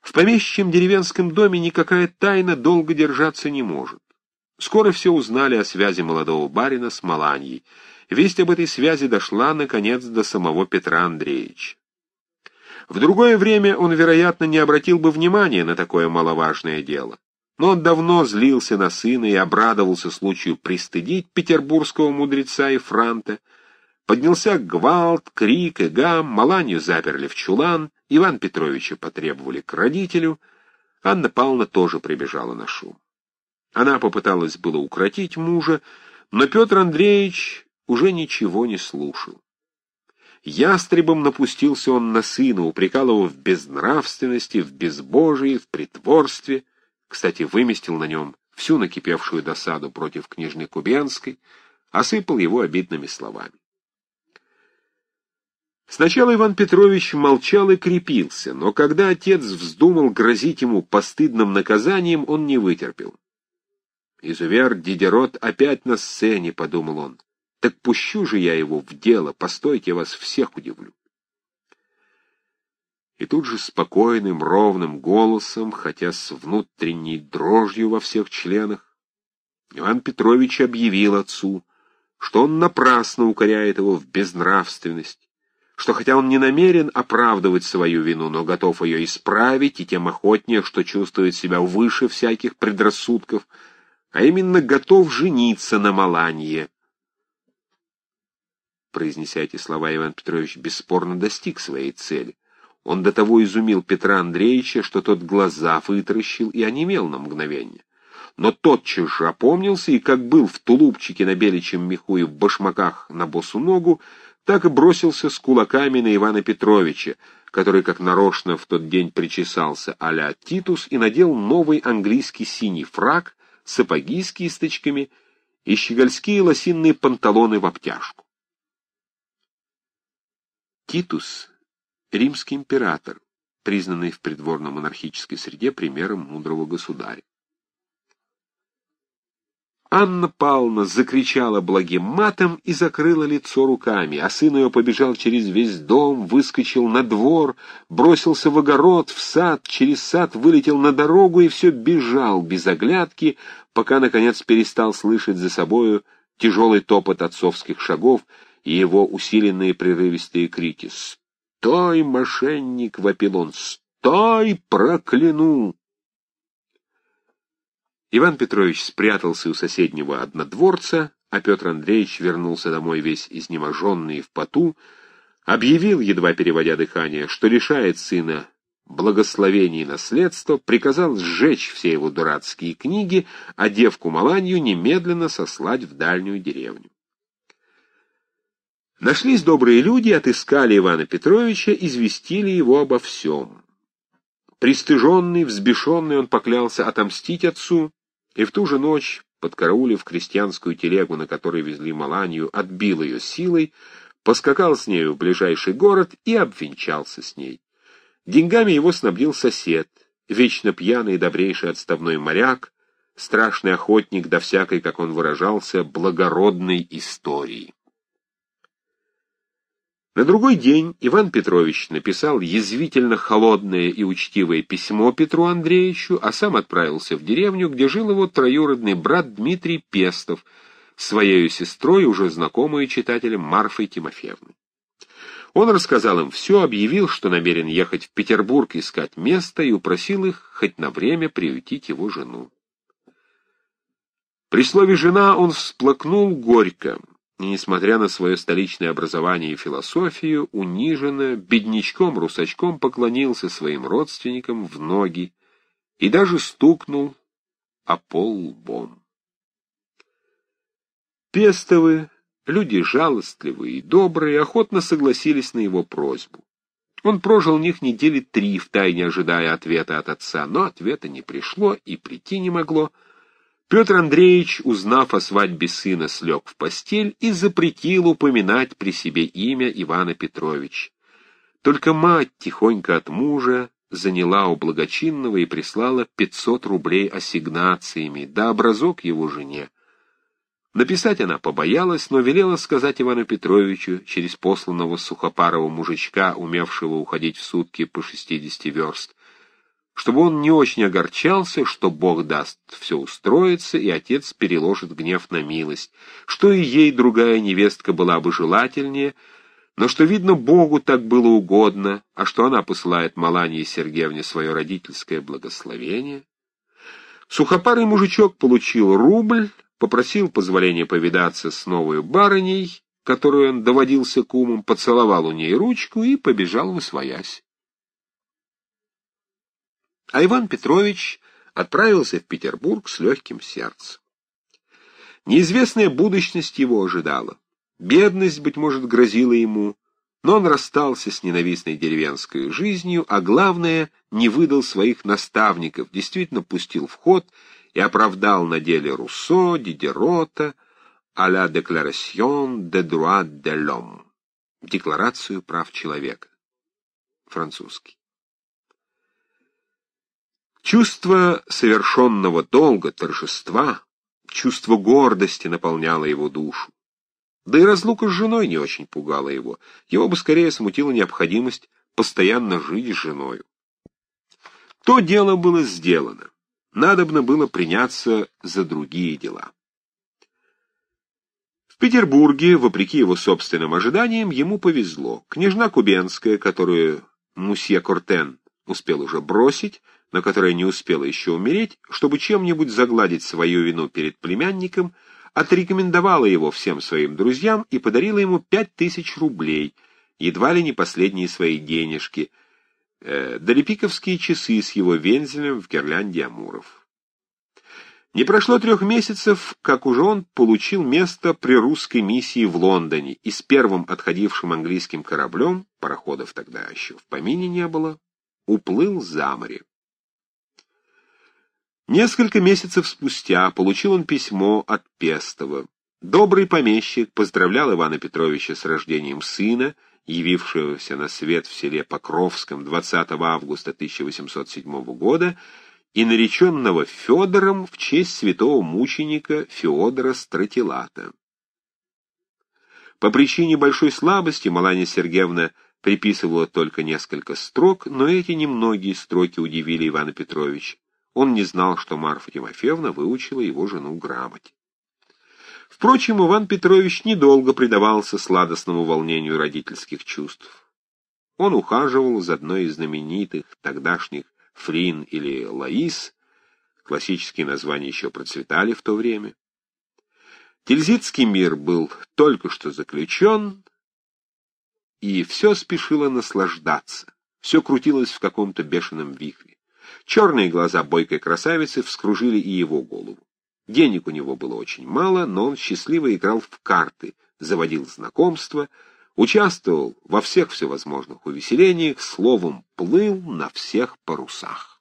В помещичьем деревенском доме никакая тайна долго держаться не может. Скоро все узнали о связи молодого барина с Маланьей. Весть об этой связи дошла, наконец, до самого Петра Андреевича. В другое время он, вероятно, не обратил бы внимания на такое маловажное дело. Но он давно злился на сына и обрадовался случаю пристыдить петербургского мудреца и франта. Поднялся гвалт, крик и гам, Маланью заперли в чулан, Ивана Петровича потребовали к родителю, Анна Павловна тоже прибежала на шум. Она попыталась было укротить мужа, но Петр Андреевич уже ничего не слушал. Ястребом напустился он на сына, упрекал его в безнравственности, в безбожии, в притворстве, кстати, выместил на нем всю накипевшую досаду против княжны Кубенской, осыпал его обидными словами. Сначала Иван Петрович молчал и крепился, но когда отец вздумал грозить ему постыдным наказанием, он не вытерпел. «Изувер Дидерот опять на сцене», — подумал он. «Так пущу же я его в дело, постойте, я вас всех удивлю». И тут же спокойным, ровным голосом, хотя с внутренней дрожью во всех членах, Иван Петрович объявил отцу, что он напрасно укоряет его в безнравственности, что хотя он не намерен оправдывать свою вину, но готов ее исправить, и тем охотнее, что чувствует себя выше всяких предрассудков, а именно готов жениться на Маланье. Произнеся эти слова, Иван Петрович бесспорно достиг своей цели. Он до того изумил Петра Андреевича, что тот глаза вытаращил и онемел на мгновение. Но тотчас же опомнился и, как был в тулупчике на беличьем меху и в башмаках на босу ногу, так и бросился с кулаками на Ивана Петровича, который как нарочно в тот день причесался а-ля Титус и надел новый английский синий фрак, сапоги с кисточками и щегольские лосиные панталоны в обтяжку. Титус — римский император, признанный в придворно-монархической среде примером мудрого государя. Анна Павловна закричала благим матом и закрыла лицо руками, а сын ее побежал через весь дом, выскочил на двор, бросился в огород, в сад, через сад вылетел на дорогу и все бежал без оглядки, пока, наконец, перестал слышать за собою тяжелый топот отцовских шагов и его усиленные прерывистые крики. «Стой, мошенник!» — вопил он. «Стой, прокляну!» Иван Петрович спрятался у соседнего однодворца, а Петр Андреевич вернулся домой весь изнеможенный и в поту, объявил, едва переводя дыхание, что лишает сына благословений и наследства, приказал сжечь все его дурацкие книги, а девку Маланью немедленно сослать в дальнюю деревню. Нашлись добрые люди, отыскали Ивана Петровича, известили его обо всем. Пристыженный, взбешенный, он поклялся отомстить отцу, и в ту же ночь, подкараулив крестьянскую телегу, на которой везли Маланью, отбил ее силой, поскакал с нею в ближайший город и обвенчался с ней. Деньгами его снабдил сосед, вечно пьяный и добрейший отставной моряк, страшный охотник до всякой, как он выражался, благородной истории. На другой день Иван Петрович написал язвительно холодное и учтивое письмо Петру Андреевичу, а сам отправился в деревню, где жил его троюродный брат Дмитрий Пестов, с своей сестрой, уже знакомой читателям, Марфой Тимофеевной. Он рассказал им все, объявил, что намерен ехать в Петербург искать место, и упросил их хоть на время приютить его жену. При слове «жена» он всплакнул горько, и, несмотря на свое столичное образование и философию, униженно, беднячком-русачком поклонился своим родственникам в ноги и даже стукнул о пол лбом. Пестовы, люди жалостливые и добрые, охотно согласились на его просьбу. Он прожил у них недели 3, втайне ожидая ответа от отца, но ответа не пришло и прийти не могло. Петр Андреевич, узнав о свадьбе сына, слег в постель и запретил упоминать при себе имя Ивана Петровича. Только мать тихонько от мужа заняла у благочинного и прислала 500 рублей ассигнациями, да образок его жене. Написать она побоялась, но велела сказать Ивану Петровичу через посланного сухопарого мужичка, умевшего уходить в сутки по 60 верст, чтобы он не очень огорчался, что Бог даст все устроиться, и отец переложит гнев на милость, что и ей другая невестка была бы желательнее, но что, видно, Богу так было угодно, а что она посылает Маланье Сергеевне свое родительское благословение. Сухопарый мужичок получил рубль, попросил позволения повидаться с новой барыней, которую он доводился кумом, поцеловал у ней ручку и побежал восвоясь. А Иван Петрович отправился в Петербург с легким сердцем. Неизвестная будущность его ожидала. Бедность, быть может, грозила ему, но он расстался с ненавистной деревенской жизнью, а главное, не выдал своих наставников, действительно пустил в ход и оправдал на деле Руссо, Дидерота, à la Déclaration des droits de l'homme, Декларацию прав человека, французский. Чувство совершенного долга, торжества, чувство гордости наполняло его душу. Да и разлука с женой не очень пугала его. Его бы скорее смутила необходимость постоянно жить с женою. То дело было сделано. Надобно было приняться за другие дела. В Петербурге, вопреки его собственным ожиданиям, ему повезло. Княжна Кубенская, которую мусье Кортен успел уже бросить, но которая не успела еще умереть, чтобы чем-нибудь загладить свою вину перед племянником, отрекомендовала его всем своим друзьям и подарила ему 5000 рублей, едва ли не последние свои денежки, долепиковские часы с его вензелем в гирлянде амуров. Не прошло 3 месяцев, как уже он получил место при русской миссии в Лондоне, и с первым отходившим английским кораблем, пароходов тогда еще в помине не было, уплыл за море. Несколько месяцев спустя получил он письмо от Пестова. Добрый помещик поздравлял Ивана Петровича с рождением сына, явившегося на свет в селе Покровском 20 августа 1807 года, и нареченного Федором в честь святого мученика Феодора Стратилата. По причине большой слабости Маланья Сергеевна приписывала только несколько строк, но эти немногие строки удивили Ивана Петровича. Он не знал, что Марфа Тимофеевна выучила его жену грамоте. Впрочем, Иван Петрович недолго предавался сладостному волнению родительских чувств. Он ухаживал за одной из знаменитых тогдашних Фрин или Лаис, классические названия еще процветали в то время. Тильзитский мир был только что заключен, и все спешило наслаждаться, все крутилось в каком-то бешеном вихре. Черные глаза бойкой красавицы вскружили и его голову. Денег у него было очень мало, но он счастливо играл в карты, заводил знакомства, участвовал во всех всевозможных увеселениях, словом, плыл на всех парусах.